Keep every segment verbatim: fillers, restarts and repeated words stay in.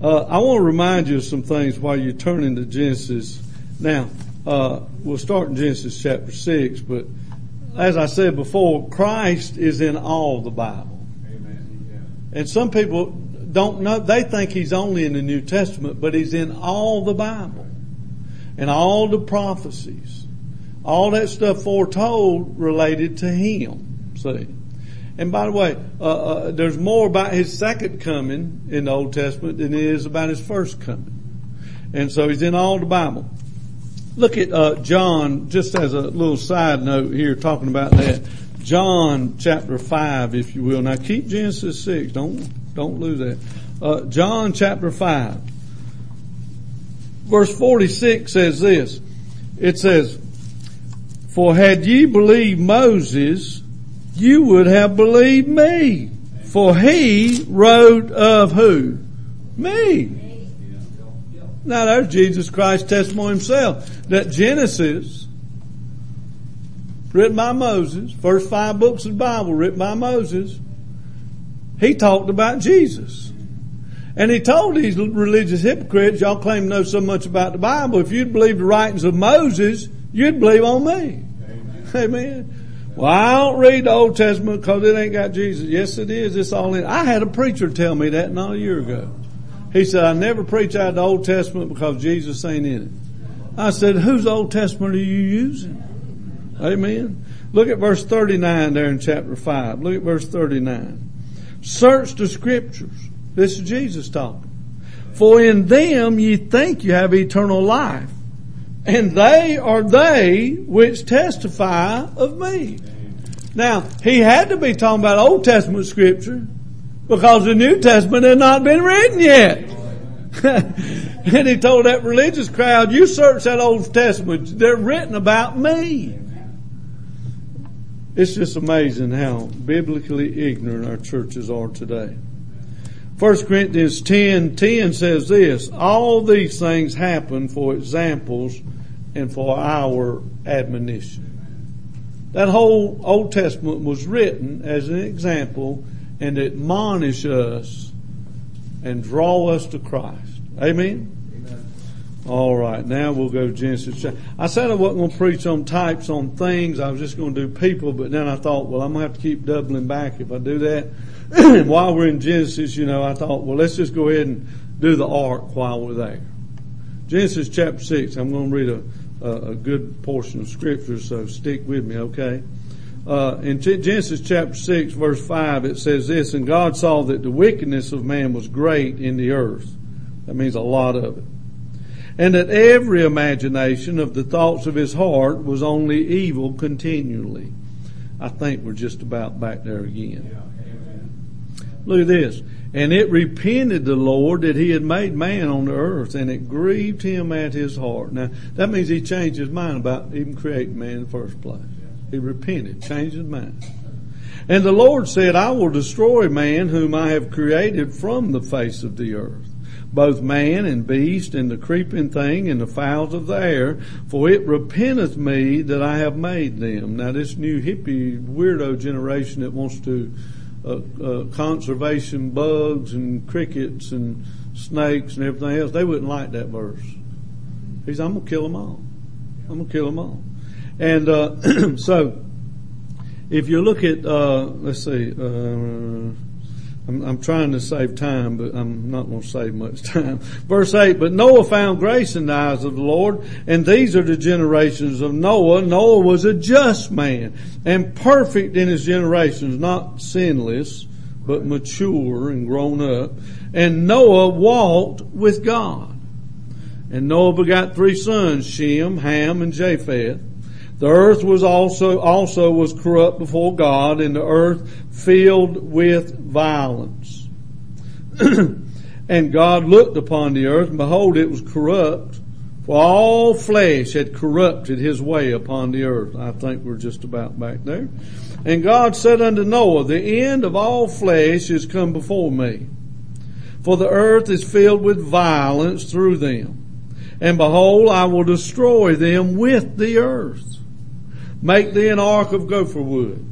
Uh, I want to remind you of some things while you're turning to Genesis. Now, uh, we'll start in Genesis chapter six, but as I said before, Christ is in all the Bible. Amen. Yeah. And some people don't know, they think He's only in the New Testament, but He's in all the Bible. And all the prophecies. All that stuff foretold related to Him. See? And by the way, uh, uh, there's more about His second coming in the Old Testament than there is about His first coming. And so He's in all the Bible. Look at uh, John, just as a little side note here, talking about that. John chapter five, if you will. Now keep Genesis six. Don't don't lose that. Uh, John chapter five, verse forty-six says this. It says, "For had ye believed Moses, you would have believed me. For he wrote of who? Me." Now there's Jesus Christ's testimony Himself. That Genesis, written by Moses, first five books of the Bible written by Moses, he talked about Jesus. And he told these religious hypocrites, y'all claim to know so much about the Bible, if you'd believe the writings of Moses, you'd believe on me. Amen. Amen. Well, I don't read the Old Testament because it ain't got Jesus. Yes, it is. It's all in. I had a preacher tell me that not a year ago. He said, I never preach out of the Old Testament because Jesus ain't in it. I said, whose Old Testament are you using? Amen. Look at verse thirty-nine there in chapter five. Look at verse thirty-nine. Search the Scriptures. This is Jesus talking. For in them ye think you have eternal life, and they are they which testify of me. Now, he had to be talking about Old Testament Scripture because the New Testament had not been written yet. And he told that religious crowd, you search that Old Testament, they're written about me. It's just amazing how biblically ignorant our churches are today. First Corinthians ten ten says this, all these things happen for examples and for our admonition. That whole Old Testament was written as an example and admonish us and draw us to Christ. Amen? Amen. All right, now we'll go to Genesis. I said I wasn't going to preach on types, on things. I was just going to do people, but then I thought, well, I'm going to have to keep doubling back if I do that. And while we're in Genesis, you know, I thought, well, let's just go ahead and do the ark while we're there. Genesis chapter six, I'm going to read a, a, a good portion of Scripture, so stick with me, okay? Uh, in Genesis chapter six, verse five, it says this, and God saw that the wickedness of man was great in the earth. That means a lot of it. And that every imagination of the thoughts of his heart was only evil continually. I think we're just about back there again. Yeah, amen. Look at this. And it repented the Lord that he had made man on the earth, and it grieved him at his heart. Now, that means he changed his mind about even creating man in the first place. He repented, changed his mind. And the Lord said, I will destroy man whom I have created from the face of the earth, both man and beast and the creeping thing and the fowls of the air, for it repenteth me that I have made them. Now this new hippie weirdo generation that wants to uh, uh, conservation bugs and crickets and snakes and everything else, they wouldn't like that verse. He said, I'm going to kill them all. I'm going to kill them all. And uh, so, if you look at, uh, let's see, uh, I'm, I'm trying to save time, but I'm not going to save much time. Verse eight, but Noah found grace in the eyes of the Lord, and these are the generations of Noah. Noah was a just man, and perfect in his generations, not sinless, but mature and grown up. And Noah walked with God. And Noah begot three sons, Shem, Ham, and Japheth. The earth was also, also was corrupt before God, and the earth filled with violence. And God looked upon the earth, and behold, it was corrupt, for all flesh had corrupted his way upon the earth. I think we're just about back there. And God said unto Noah, the end of all flesh is come before me, for the earth is filled with violence through them. And behold, I will destroy them with the earth. Make thee an ark of gopher wood.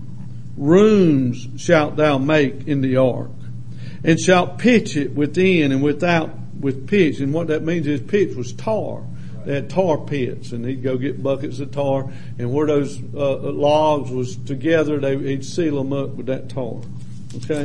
Rooms shalt thou make in the ark, and shalt pitch it within and without with pitch. And what that means is pitch was tar. They had tar pits, and he'd go get buckets of tar, and where those uh, logs was together, they, he'd seal them up with that tar. Okay?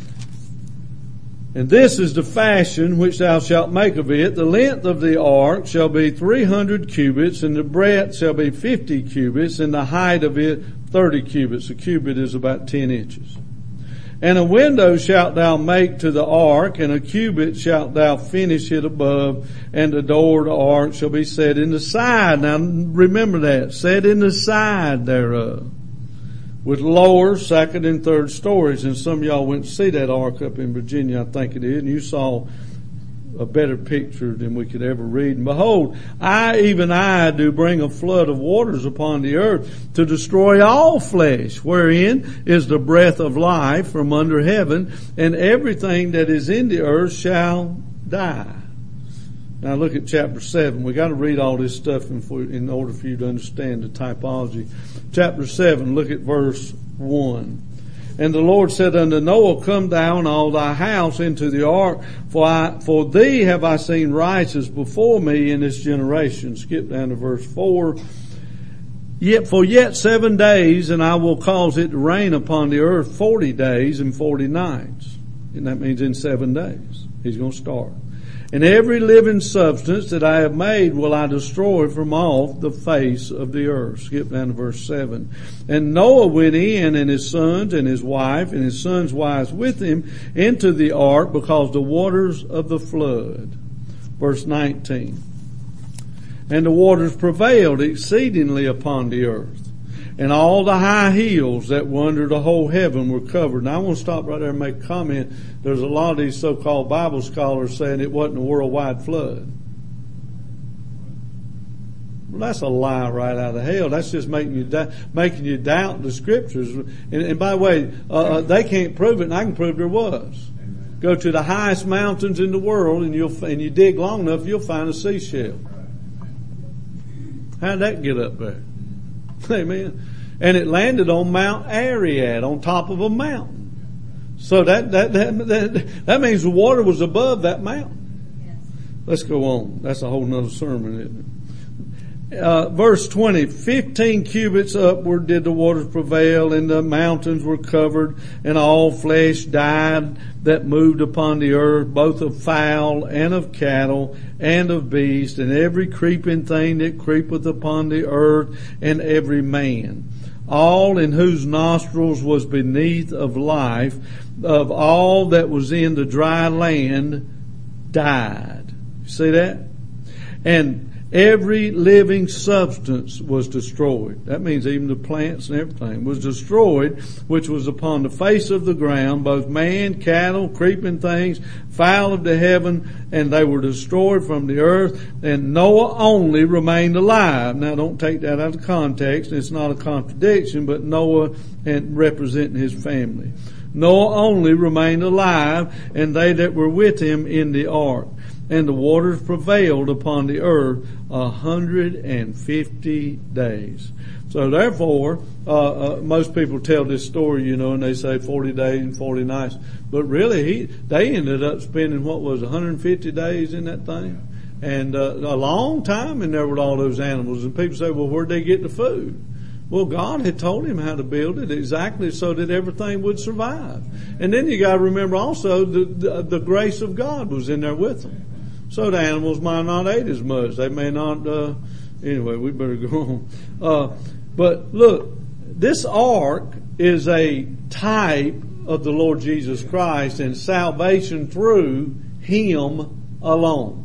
And this is the fashion which thou shalt make of it. The length of the ark shall be three hundred cubits, and the breadth shall be fifty cubits, and the height of it thirty cubits. A cubit is about ten inches. And a window shalt thou make to the ark, and a cubit shalt thou finish it above, and the door of the ark shall be set in the side. Now remember that, set in the side thereof, with lower, second, and third stories. And some of y'all went to see that ark up in Virginia, I think it is, and you saw a better picture than we could ever read. And behold, I, even I, do bring a flood of waters upon the earth to destroy all flesh, wherein is the breath of life from under heaven, and everything that is in the earth shall die. Now look at chapter seven. We got to read all this stuff in, for, in order for you to understand the typology. Chapter seven, look at verse one. And the Lord said unto Noah, come thou and all thy house into the ark, for I, for thee have I seen righteous before me in this generation. Skip down to verse four. Yet for yet seven days, and I will cause it to rain upon the earth forty days and forty nights. And that means in seven days. He's going to start. And every living substance that I have made will I destroy from off the face of the earth. Skip down to verse seven. And Noah went in, and his sons and his wife and his sons' wives with him, into the ark, because the waters of the flood. Verse nineteen. And the waters prevailed exceedingly upon the earth, and all the high hills that were under the whole heaven were covered. Now I want to stop right there and make a comment. There's a lot of these so-called Bible scholars saying it wasn't a worldwide flood. Well, that's a lie right out of hell. That's just making you da- making you doubt the scriptures. And, and by the way, uh, they can't prove it, and I can prove there was. Amen. Go to the highest mountains in the world, and you'll and you dig long enough, you'll find a seashell. How'd that get up there? Amen. And it landed on Mount Ararat, on top of a mountain. So that that that that, that means the water was above that mountain. Yes. Let's go on. That's a whole nother sermon, isn't it? Uh, verse twenty, fifteen cubits upward did the waters prevail, and the mountains were covered, and all flesh died that moved upon the earth, both of fowl and of cattle and of beast, and every creeping thing that creepeth upon the earth, and every man. All in whose nostrils was beneath of life, of all that was in the dry land, died. You see that? And every living substance was destroyed. That means even the plants and everything was destroyed, which was upon the face of the ground, both man, cattle, creeping things, fowl of the heaven, and they were destroyed from the earth, and Noah only remained alive. Now don't take that out of context. It's not a contradiction, but Noah and representing his family. Noah only remained alive, and they that were with him in the ark. And the waters prevailed upon the earth a hundred and fifty days. So therefore, uh, uh, most people tell this story, you know, and they say forty days and forty nights. But really, he, they ended up spending, what was one hundred fifty days in that thing? And uh, a long time in there with all those animals. And people say, well, where'd they get the food? Well, God had told him how to build it exactly so that everything would survive. And then you got to remember also the, the, the grace of God was in there with them. So the animals might not eat as much. They may not, uh, anyway, we better go on. Uh, but look, this ark is a type of the Lord Jesus Christ and salvation through Him alone.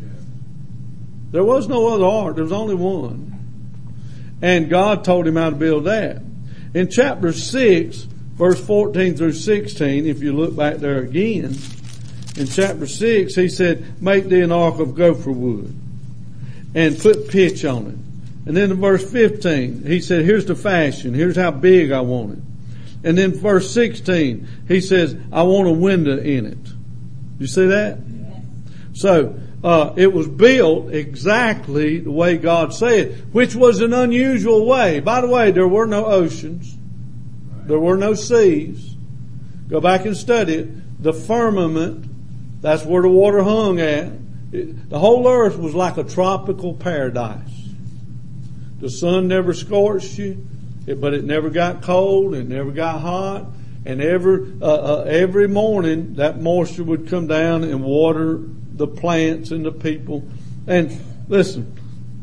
There was no other ark. There was only one. And God told him how to build that. In chapter six, verse fourteen through sixteen, if you look back there again, in chapter six, he said, make thee an ark of gopher wood and put pitch on it. And then in verse fifteen, he said, here's the fashion. Here's how big I want it. And then verse sixteen, he says, I want a window in it. You see that? Yes. So, uh, it was built exactly the way God said, which was an unusual way. By the way, there were no oceans. There were no seas. Go back and study it. The firmament That's where the water hung at. It, the whole earth was like a tropical paradise. The sun never scorched you, it, but it never got cold, it never got hot. And every, uh, uh, every morning that moisture would come down and water the plants and the people. And listen,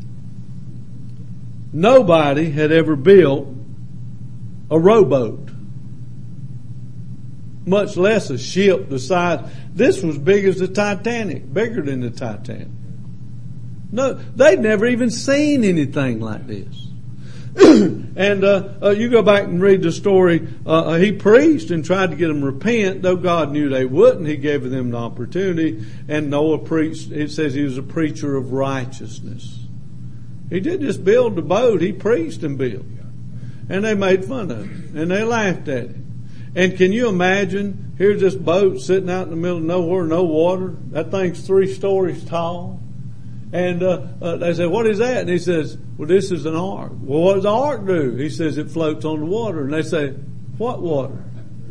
nobody had ever built a rowboat, much less a ship the size. This was big as the Titanic, bigger than the Titanic. No, they'd never even seen anything like this. and uh, uh, you go back and read the story. Uh, he preached and tried to get them to repent, though God knew they wouldn't. He gave them the opportunity. And Noah preached. It says he was a preacher of righteousness. He didn't just build the boat. He preached and built. And they made fun of him. And they laughed at him. And can you imagine, here's this boat sitting out in the middle of nowhere, no water. That thing's three stories tall. And uh, uh, they say, what is that? And he says, well, this is an ark. Well, what does the ark do? He says, it floats on the water. And they say, what water?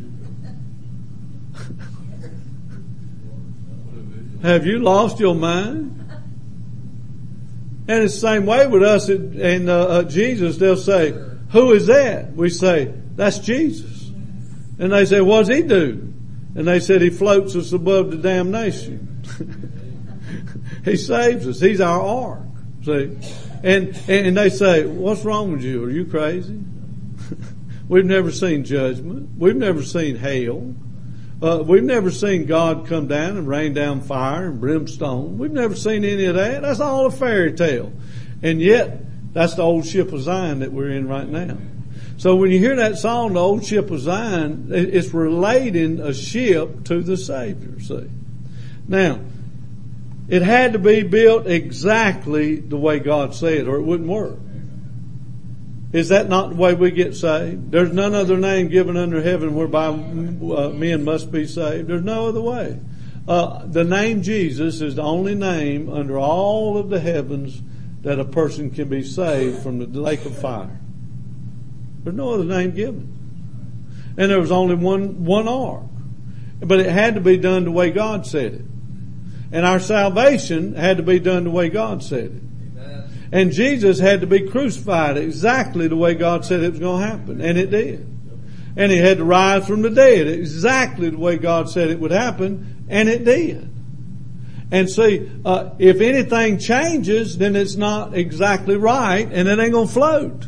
Have you lost your mind? And it's the same way with us and uh, uh, Jesus. They'll say, who is that? We say, that's Jesus. And they say, what does he do? And they said, he floats us above the damnation. He saves us. He's our ark. See? And, and they say, what's wrong with you? Are you crazy? We've never seen judgment. We've never seen hell. Uh, we've never seen God come down and rain down fire and brimstone. We've never seen any of that. That's all a fairy tale. And yet, that's the old ship of Zion that we're in right now. So when you hear that song, the old ship of Zion, it's relating a ship to the Savior, see. Now, it had to be built exactly the way God said, or it wouldn't work. Is that not the way we get saved? There's none other name given under heaven whereby uh, men must be saved. There's no other way. Uh, the name Jesus is the only name under all of the heavens that a person can be saved from the lake of fire. There's no other name given. And there was only one, one ark. But it had to be done the way God said it. And our salvation had to be done the way God said it. Amen. And Jesus had to be crucified exactly the way God said it was going to happen. And it did. And he had to rise from the dead exactly the way God said it would happen. And it did. And see, uh, if anything changes, then it's not exactly right and it ain't going to float.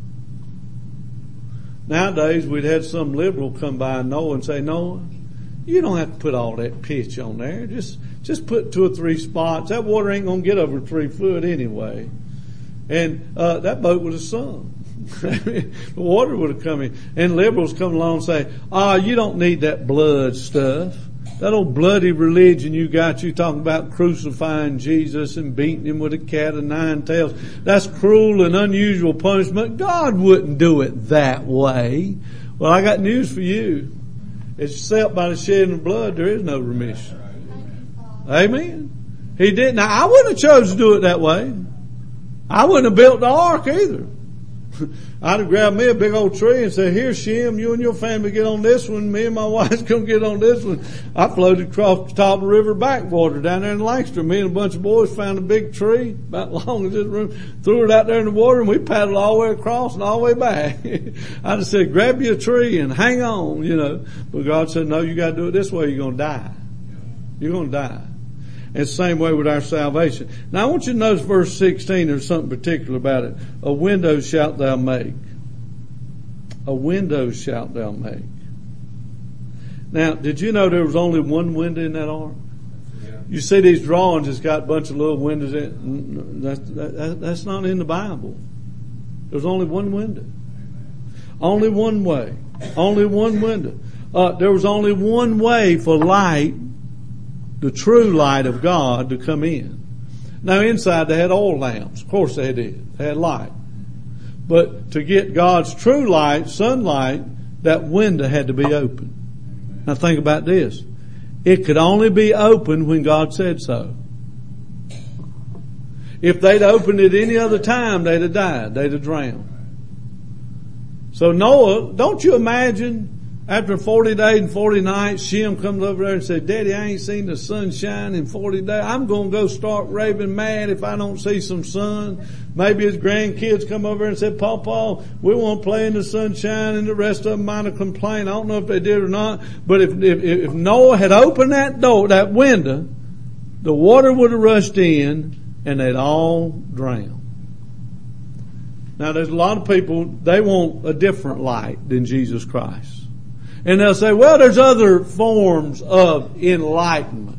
Nowadays, we'd had some liberal come by Noah and say, Noah, you don't have to put all that pitch on there. Just, just put two or three spots. That water ain't gonna get over three foot anyway. And, uh, that boat would have sunk. The water would have come in. And liberals come along and say, ah, oh, you don't need that blood stuff. That old bloody religion you got, you talking about crucifying Jesus and beating him with a cat of nine tails. That's cruel and unusual punishment. God wouldn't do it that way. Well, I got news for you. Except by the shedding of blood, there is no remission. Amen. He didn't. Now, I wouldn't have chosen to do it that way. I wouldn't have built the ark either. I'd have grabbed me a big old tree and said, here, Shem, you and your family get on this one. Me and my wife's going to get on this one. I floated across the top of the river backwater down there in Lancaster. Me and a bunch of boys found a big tree about as long as this room, threw it out there in the water, and we paddled all the way across and all the way back. I just said, grab you a tree and hang on, you know. But God said, no, you got to do it this way. You're going to die. You're going to die. And it's the same way with our salvation. Now I want you to notice verse sixteen, there's something particular about it. A window shalt thou make. A window shalt thou make. Now, did you know there was only one window in that ark? Yeah. You see these drawings, it's got a bunch of little windows in it. That's, that, that's not in the Bible. There's only one window. Only one way. Only one window. Uh, there was only one way for light, the true light of God, to come in. Now inside they had oil lamps. Of course they did. They had light. But to get God's true light, sunlight, that window had to be open. Now think about this. It could only be opened when God said so. If they'd opened it any other time, they'd have died. They'd have drowned. So Noah, don't you imagine After forty days and forty nights, Shem comes over there and said, Daddy, I ain't seen the sun shine in forty days. I'm going to go start raving mad if I don't see some sun. Maybe his grandkids come over and said, Pawpaw, we want to play in the sunshine, and the rest of them might have complained. I don't know if they did or not. But if, if, if Noah had opened that door, that window, the water would have rushed in and they'd all drowned. Now there's a lot of people, they want a different light than Jesus Christ. And they'll say, well, there's other forms of enlightenment.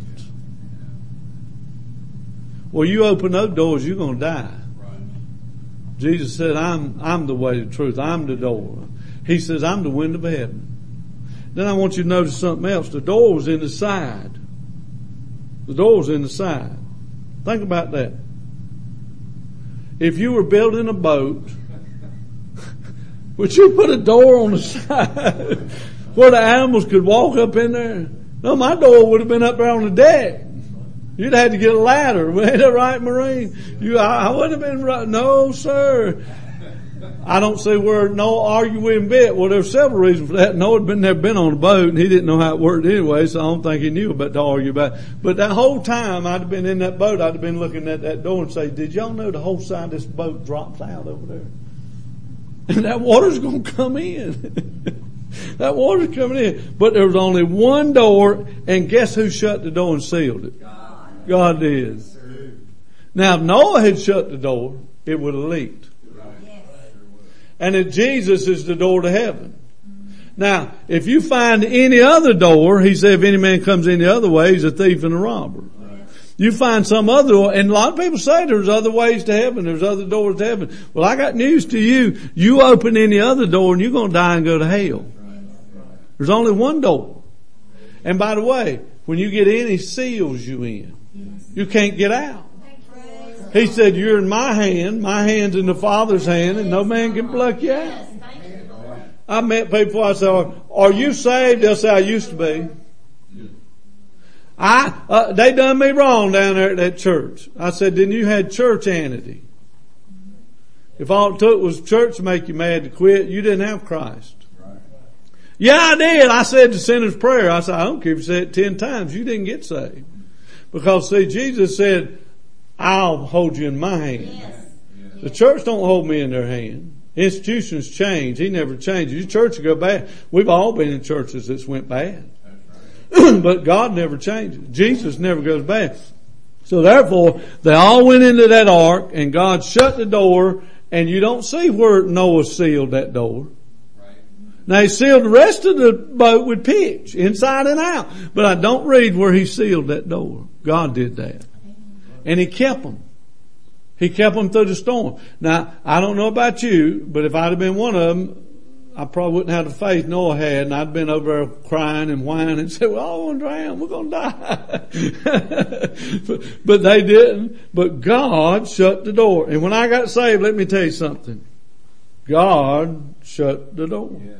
Well, you open those doors, you're going to die. Right. Jesus said, I'm, I'm the way, the truth. I'm the door. He says, I'm the wind of heaven. Then I want you to notice something else. The door was in the side. The door was in the side. Think about that. If you were building a boat, would you put a door on the side where the animals could walk up in there? No, my door would have been up there on the deck. You'd have had to get a ladder. Ain't that right, Marine? You, I, I wouldn't have been right. No, sir. I don't see where Noah argued with him a bit. Well, there's several reasons for that. Noah had been, never been on a boat, and he didn't know how it worked anyway, so I don't think he knew about to argue about it. But that whole time I'd have been in that boat, I'd have been looking at that door and say, did y'all know the whole side of this boat drops out over there? And that water's going to come in. That water's coming in. But there was only one door, and guess who shut the door and sealed it? God, God did. Now, if Noah had shut the door, it would have leaked. And that Jesus is the door to heaven. Now, if you find any other door, he said, if any man comes any other way, he's a thief and a robber. You find some other door, and a lot of people say there's other ways to heaven, there's other doors to heaven. Well, I got news to you. You open any other door and you're going to die and go to hell. There's only one door. And by the way, when you get in, he seals you in. You can't get out. He said, you're in my hand, my hand's in the Father's hand, and no man can pluck you out. I met people before, I said, are you saved? They'll say, I used to be. I, uh, they done me wrong down there at that church. I said, then you had churchanity. If all it took was church to make you mad to quit, you didn't have Christ. Yeah, I did. I said the sinner's prayer. I said, I don't care if you say it ten times. You didn't get saved. Because see, Jesus said, I'll hold you in my hand. Yes. The church don't hold me in their hand. Institutions change. He never changes. Your church will go bad. We've all been in churches that's went bad. But God never changes. Jesus never goes bad. So therefore, they all went into that ark and God shut the door, and you don't see where Noah sealed that door. Right. Now he sealed the rest of the boat with pitch, inside and out. But I don't read where he sealed that door. God did that. And he kept them. He kept them through the storm. Now, I don't know about you, but if I'd have been one of them, I probably wouldn't have the faith Noah had, and I'd been over there crying and whining and said, well, I want to drown. We're going to die. but, but they didn't. But God shut the door. And when I got saved, let me tell you something. God shut the door. Yes.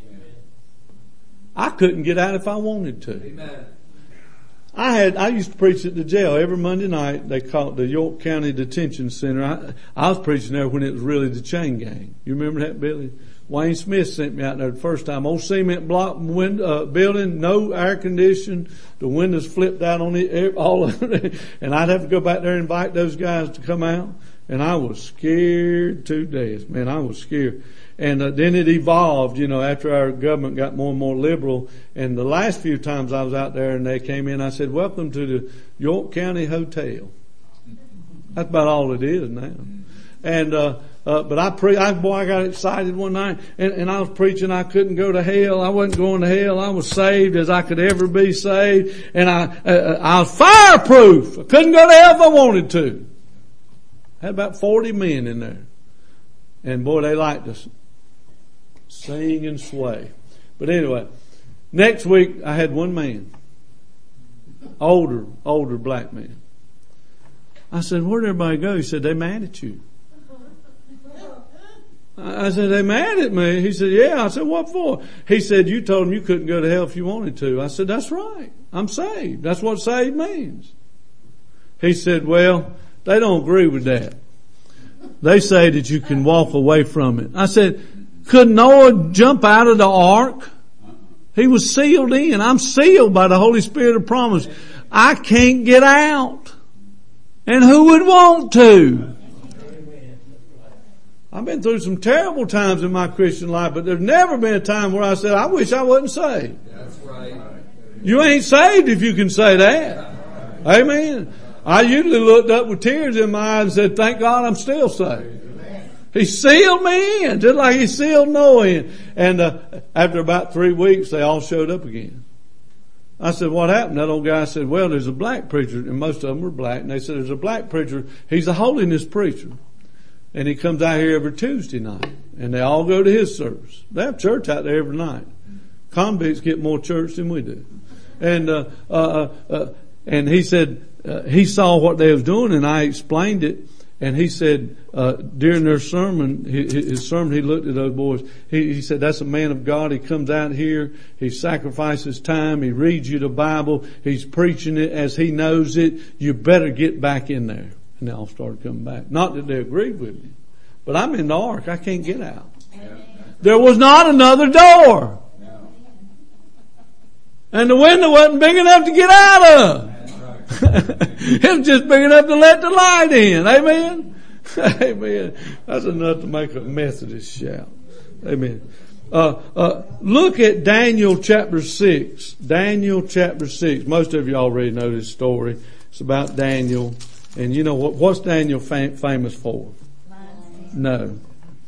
I couldn't get out if I wanted to. Amen. I had, I used to preach at the jail every Monday night. They call it the York County Detention Center. I, I was preaching there when it was really the chain gang. You remember that, Billy? Wayne Smith sent me out there the first time. Old cement block window, uh, building, no air conditioning. The windows flipped out on it, all of it. And I'd have to go back there and invite those guys to come out. And I was scared to death. Man, I was scared. And uh, then it evolved, you know, after our government got more and more liberal. And the last few times I was out there and they came in, I said, welcome to the York County Hotel. That's about all it is now. And, uh, uh, but I pre, I, boy, I got excited one night and, and I was preaching. I couldn't go to hell. I wasn't going to hell. I was saved as I could ever be saved. And I, uh, I was fireproof. I couldn't go to hell if I wanted to. Had about forty men in there. And boy, they liked us. Sing and sway. But anyway, next week I had one man. Older, older black man. I said, where'd everybody go? He said, they mad at you. I said, they mad at me? He said, yeah. I said, what for? He said, you told them you couldn't go to hell if you wanted to. I said, that's right. I'm saved. That's what saved means. He said, well, they don't agree with that. They say that you can walk away from it. I said, could Noah jump out of the ark He was sealed in. I'm sealed by the Holy Spirit of promise. I can't get out. And who would want to? I've been through some terrible times in my Christian life, but there's never been a time where I said, I wish I wasn't saved. That's right. You ain't saved if you can say that. Amen. I usually looked up with tears in my eyes and said, thank God I'm still saved. He sealed me in, just like He sealed Noah in. And uh, after about three weeks, they all showed up again. I said, what happened? That old guy said, well, there's a black preacher, and most of them were black, and they said, there's a black preacher. He's a holiness preacher. And he comes out here every Tuesday night. And they all go to his service. They have church out there every night. Convicts get more church than we do. And, uh, uh, uh, and he said, uh, he saw what they was doing, and I explained it. And he said, uh, during their sermon, his, his sermon, he looked at those boys. He, he said, that's a man of God. He comes out here. He sacrifices time. He reads you the Bible. He's preaching it as he knows it. You better get back in there. And they all started coming back. Not that they agreed with me, but I'm in the ark. I can't get out. There was not another door. And the window wasn't big enough to get out of. It was just big enough to let the light in. Amen? Amen. That's enough to make a Methodist shout. Amen. Uh, uh, look at Daniel chapter six. Daniel chapter six. Most of you already know this story. It's about Daniel. And you know what? What's Daniel fam- famous for? No.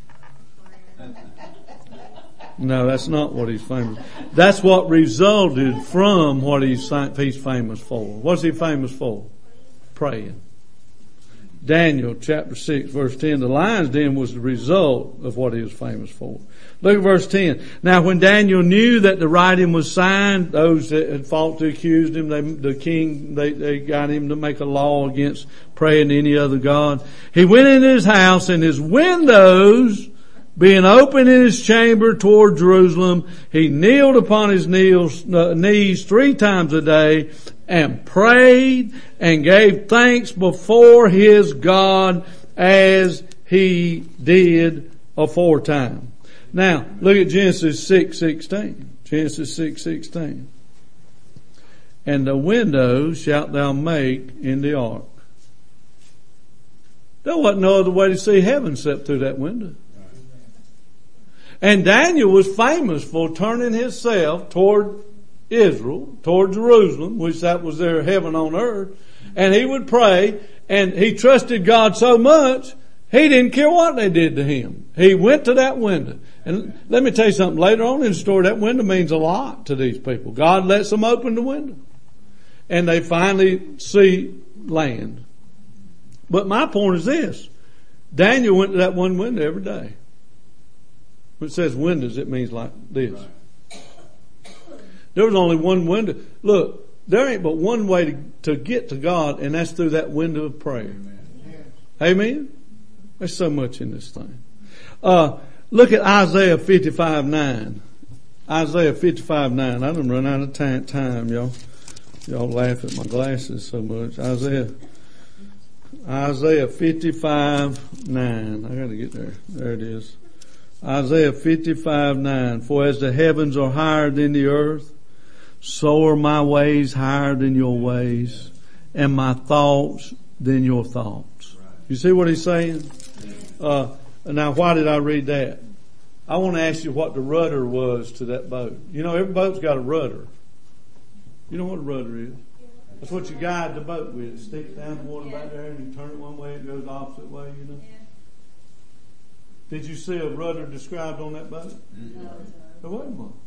No, that's not what he's famous. That's what resulted from what he's he's famous for. What's he famous for? Praying. Daniel chapter six verse ten. The lion's den was the result of what he was famous for. Look at verse ten. Now when Daniel knew that the writing was signed, those that had fought to accuse him, they, the king, they, they got him to make a law against praying to any other god. He went into his house, and his windows being open in his chamber toward Jerusalem, he kneeled upon his knees, uh, knees three times a day and prayed and gave thanks before his God as he did aforetime. Now, look at Genesis six sixteen. Genesis six sixteen. And the windows shalt thou make in the ark. There wasn't no other way to see heaven except through that window. And Daniel was famous for turning himself toward Israel, toward Jerusalem, which that was their heaven on earth. And he would pray, and he trusted God so much, he didn't care what they did to him. He went to that window. And let me tell you something, later on in the story, that window means a lot to these people. God lets them open the window. And they finally see land. But my point is this. Daniel went to that one window every day. When it says windows, it means like this. There was only one window. Look, there ain't but one way to, to get to God, and that's through that window of prayer. Amen? Amen? There's so much in this thing. Uh, look at Isaiah fifty-five nine. Isaiah fifty-five nine. I done run out of time, time, y'all. Y'all laugh at my glasses so much. Isaiah, Isaiah fifty-five nine. I gotta get there. There it is. Isaiah fifty-five nine. For as the heavens are higher than the earth, so are my ways higher than your ways, and my thoughts than your thoughts. You see what he's saying? Uh, now why did I read that? I want to ask you what the rudder was to that boat. You know, every boat's got a rudder. You know what a rudder is? That's what you guide the boat with. It sticks down the water back there and you turn it one way, it goes the opposite way, you know. Did you see a rudder described on that boat? No. There wasn't one.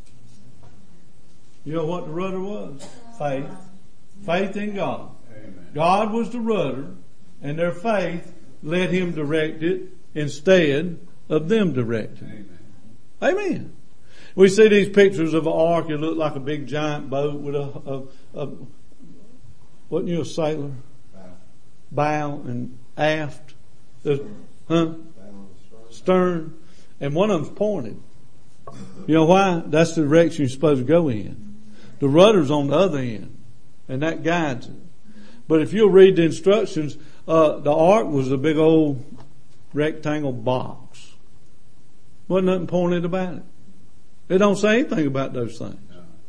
You know what the rudder was? Faith. Faith in God. Amen. God was the rudder, and their faith let him direct it instead of them directing it. Amen. Amen. We see these pictures of an ark. It looked like a big giant boat with a, a, a wasn't you a sailor? Bow. Bow and aft. There's, huh? Stern. And one of them's pointed. You know why? That's the direction you're supposed to go in. The rudder's on the other end, and that guides it. But if you'll read the instructions, uh, the ark was a big old rectangle box. Wasn't nothing pointed about it. It don't say anything about those things.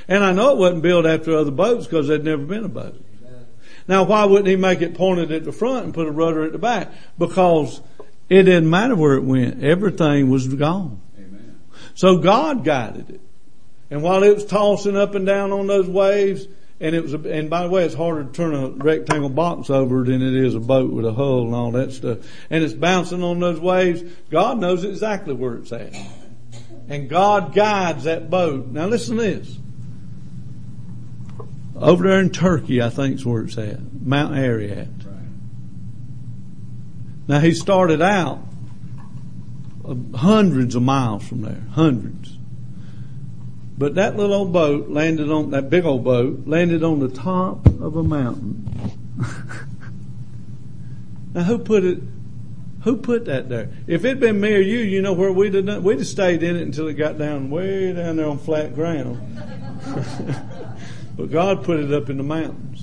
And I know it wasn't built after other boats because there'd never been a boat. Now, why wouldn't he make it pointed at the front and put a rudder at the back? Because it didn't matter where it went. Everything was gone. Amen. So God guided it. And while it was tossing up and down on those waves, and it was, a, and by the way, it's harder to turn a rectangle box over than it is a boat with a hull and all that stuff. And it's bouncing on those waves. God knows exactly where it's at. And God guides that boat. Now listen to this. Over there in Turkey, I think is where it's at. Mount Ararat. Right. Now he started out hundreds of miles from there. Hundreds. But that little old boat landed on, that big old boat, landed on the top of a mountain. Now who put it, who put that there? If it'd been me or you, you know where we'd have done, we'd have stayed in it until it got down way down there on flat ground. But God put it up in the mountains.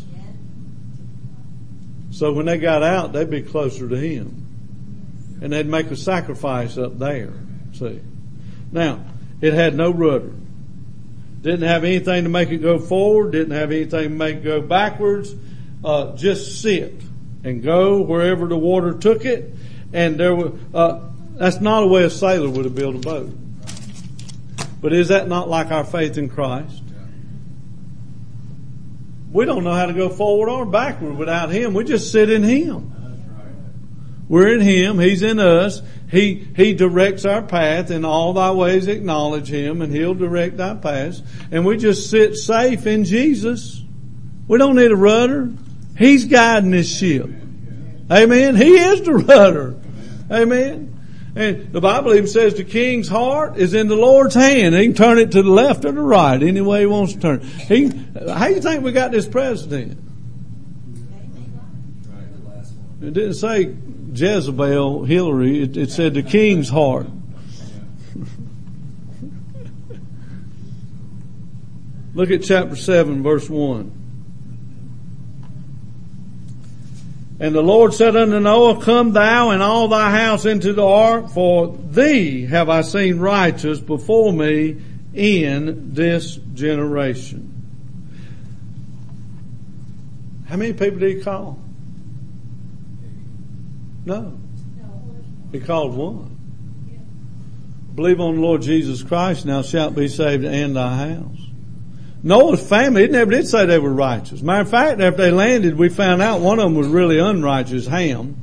So when they got out, they'd be closer to Him. And they'd make a sacrifice up there. See? Now, it had no rudder. Didn't have anything to make it go forward. Didn't have anything to make it go backwards. Uh, just sit and go wherever the water took it. And there were, uh, that's not a way a sailor would have built a boat. But is that not like our faith in Christ? We don't know how to go forward or backward without Him. We just sit in Him. We're in Him. He's in us. He, He directs our path. In all thy ways acknowledge Him and He'll direct our paths. And we just sit safe in Jesus. We don't need a rudder. He's guiding this ship. Amen. He is the rudder. Amen. And the Bible even says the king's heart is in the Lord's hand. He can turn it to the left or the right, any way He wants to turn. He, how do you think we got this president? It didn't say Jezebel, Hillary. It, it said the king's heart. Look at chapter seven, verse one. And the Lord said unto Noah, come thou and all thy house into the ark, for thee have I seen righteous before me in this generation. How many people did He call? No. He called one. Believe on the Lord Jesus Christ, and thou shalt be saved and thy house. Noah's family, it never did say they were righteous. Matter of fact, after they landed, we found out one of them was really unrighteous, Ham.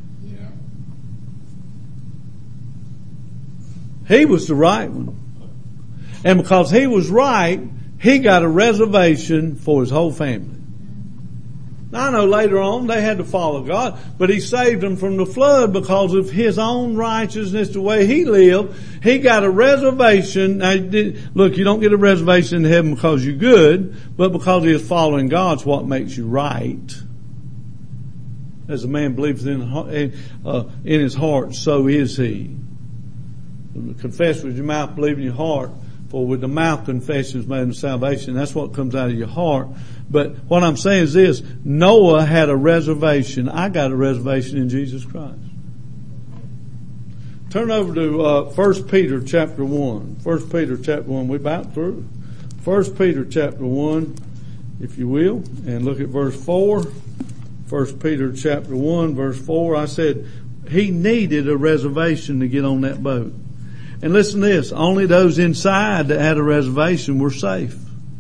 Yeah. He was the right one. And because he was right, he got a reservation for his whole family. Now I know later on they had to follow God, but He saved them from the flood because of His own righteousness, the way He lived. He got a reservation. Now, look, you don't get a reservation in heaven because you're good, but because He is following God's what makes you right. As a man believes in, uh, in his heart, so is he. Confess with your mouth, believe in your heart. For with the mouth confession is made unto salvation. That's what comes out of your heart. But what I'm saying is this: Noah had a reservation. I got a reservation in Jesus Christ. Turn over to uh, First Peter chapter one. First Peter chapter one. We're about through. First Peter chapter one, if you will, and look at verse four. First Peter chapter one, verse four. I said he needed a reservation to get on that boat. And listen to this, only those inside that had a reservation were safe.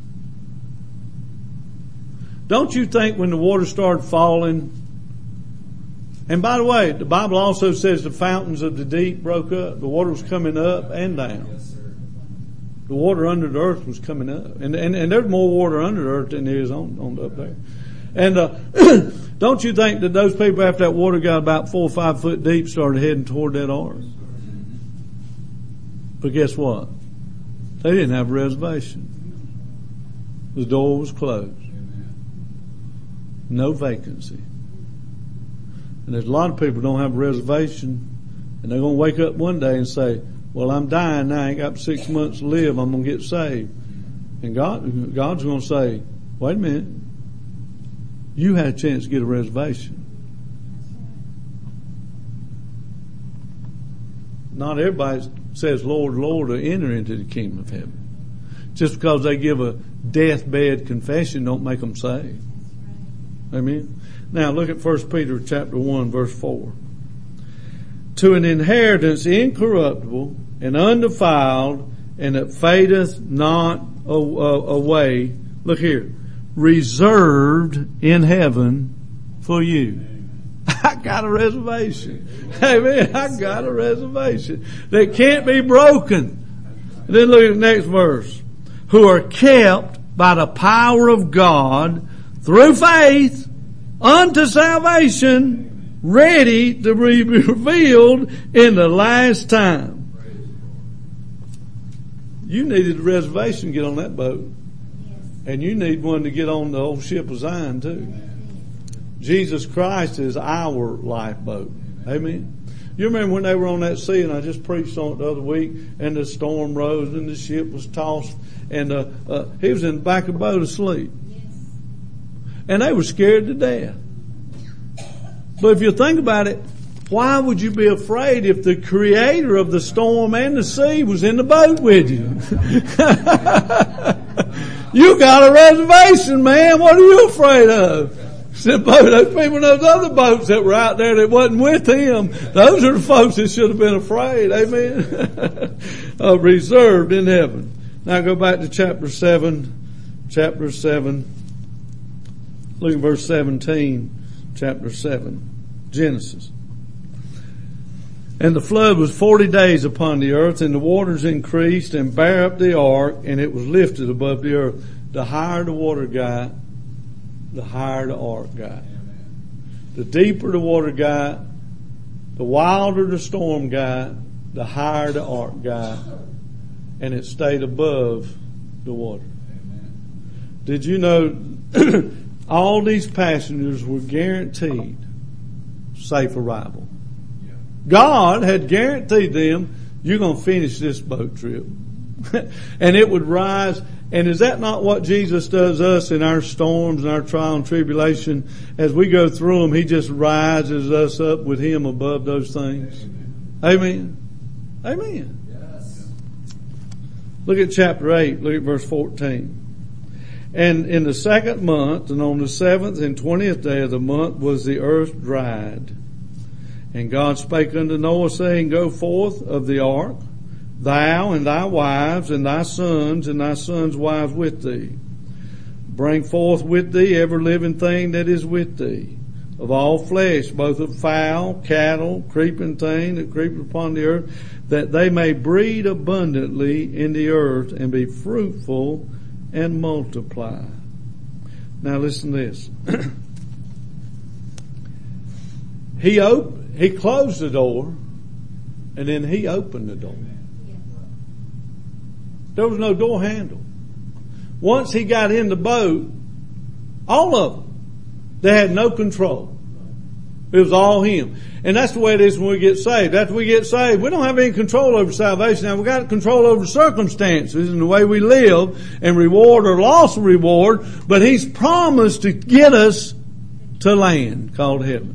Don't you think when the water started falling, and by the way, the Bible also says the fountains of the deep broke up. The water was coming up and down. The water under the earth was coming up. And and, and there's more water under the earth than there is on, on up there. And uh, don't you think that those people after that water got about four or five foot deep started heading toward that ark? But guess what? They didn't have a reservation. The door was closed. No vacancy. And there's a lot of people who don't have a reservation, and they're going to wake up one day and say, well, I'm dying now. I ain't got six months to live. I'm going to get saved. And God, God's going to say, wait a minute. You had a chance to get a reservation. Not everybody says, Lord, Lord, to enter into the kingdom of heaven. Just because they give a deathbed confession don't make them saved. Amen. Now look at First Peter chapter one verse four. To an inheritance incorruptible and undefiled and that fadeth not away. Look here. Reserved in heaven for you. I got a reservation. Amen. I got a reservation that can't be broken. And then look at the next verse. Who are kept by the power of God through faith unto salvation, ready to be revealed in the last time. You needed a reservation to get on that boat. And you need one to get on the old ship of Zion too. Jesus Christ is our lifeboat. Amen. You remember when they were on that sea, and I just preached on it the other week, and the storm rose and the ship was tossed, and uh, uh, he was in the back of the boat asleep. And they were scared to death. But if you think about it, why would you be afraid if the creator of the storm and the sea was in the boat with you? You got a reservation, man. What are you afraid of? Said, those people in those other boats that were out there that wasn't with him, those are the folks that should have been afraid. Amen. uh, reserved in heaven. Now go back to chapter seven. Chapter seven. Look at verse seventeen. Chapter seven. Genesis. And the flood was forty days upon the earth, and the waters increased and bare up the ark, and it was lifted above the earth. The higher the water got, the higher the ark got. The deeper the water got, the wilder the storm got, the higher the ark got, and it stayed above the water. Did you know all these passengers were guaranteed safe arrival? God had guaranteed them, you're going to finish this boat trip. And it would rise. And is that not what Jesus does us in our storms and our trial and tribulation? As we go through them, He just rises us up with Him above those things. Amen. Amen. Yes. Look at chapter eight. Look at verse fourteen. And in the second month, and on the seventh and twentieth day of the month, was the earth dried. And God spake unto Noah, saying, Go forth of the ark, thou and thy wives and thy sons and thy sons' wives with thee. Bring forth with thee every living thing that is with thee, of all flesh, both of fowl, cattle, creeping thing that creepeth upon the earth, that they may breed abundantly in the earth and be fruitful and multiply. Now listen to this. He opened. He closed the door, and then He opened the door. There was no door handle. Once He got in the boat, all of them, they had no control. It was all Him. And that's the way it is when we get saved. After we get saved, we don't have any control over salvation. Now, we've got control over circumstances and the way we live and reward or loss of reward, but He's promised to get us to land called heaven.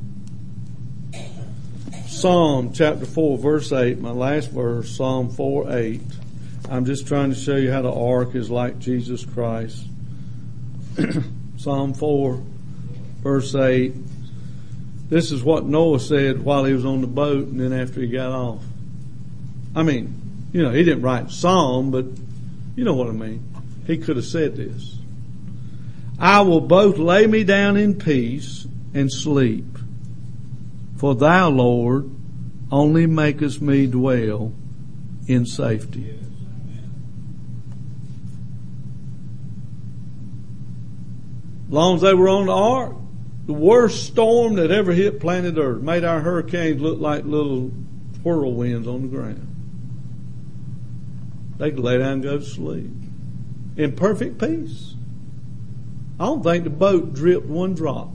Psalm chapter four verse eight, my last verse, Psalm four eight. I'm just trying to show you how the ark is like Jesus Christ. Psalm four verse eight. This is what Noah said while he was on the boat and then after he got off. I mean, you know, he didn't write Psalm, but you know what I mean. He could have said this. I will both lay me down in peace and sleep. For thou, Lord, only makest me dwell in safety. As long as they were on the ark, the worst storm that ever hit planet Earth made our hurricanes look like little whirlwinds on the ground. They could lay down and go to sleep in perfect peace. I don't think the boat dripped one drop.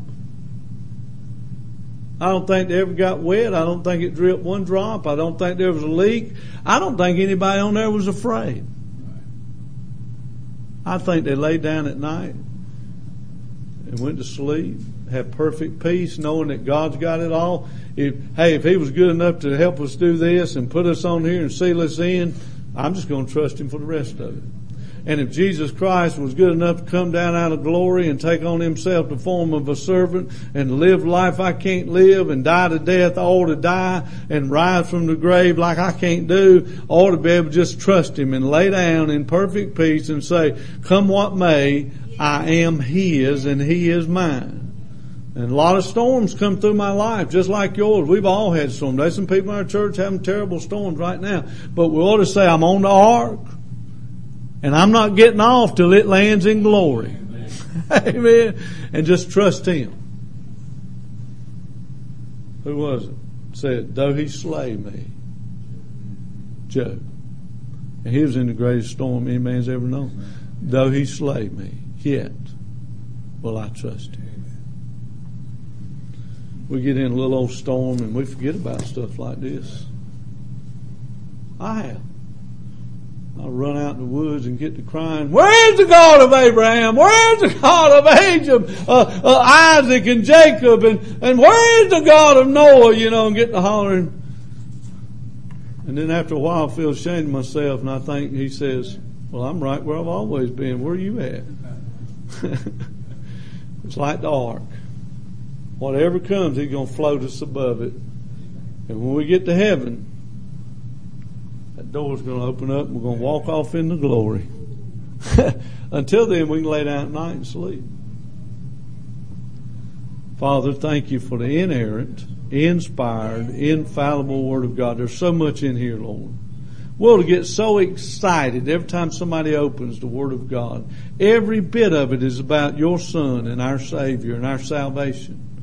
I don't think they ever got wet. I don't think it dripped one drop. I don't think there was a leak. I don't think anybody on there was afraid. I think they laid down at night and went to sleep, had perfect peace, knowing that God's got it all. If, hey, if He was good enough to help us do this and put us on here and seal us in, I'm just going to trust Him for the rest of it. And if Jesus Christ was good enough to come down out of glory and take on himself the form of a servant and live life I can't live and die to death I ought to die and rise from the grave like I can't do, I ought to be able to just trust him and lay down in perfect peace and say, come what may, I am his and he is mine. And a lot of storms come through my life, just like yours. We've all had storms. There's some people in our church having terrible storms right now. But we ought to say, I'm on the ark, and I'm not getting off till it lands in glory. Amen. Amen. And just trust him. Who was it? Said, though he slay me. Job. And he was in the greatest storm any man's ever known. Though he slay me, yet will I trust him. We get in a little old storm and we forget about stuff like this. I have. I run out in the woods and get to crying, where's the God of Abraham? Where's the God of Egypt, uh, uh, Isaac and Jacob? And, and where's the God of Noah? You know, and get to hollering. And then after a while I feel ashamed of myself and I think he says, well, I'm right where I've always been. Where are you at? It's like the ark. Whatever comes, he's going to float us above it. And when we get to heaven, that door's going to open up and we're going to walk off into glory. Until then, we can lay down at night and sleep. Father, thank you for the inerrant, inspired, infallible Word of God. There's so much in here, Lord. We'll get so excited every time somebody opens the Word of God. Every bit of it is about your Son and our Savior and our salvation.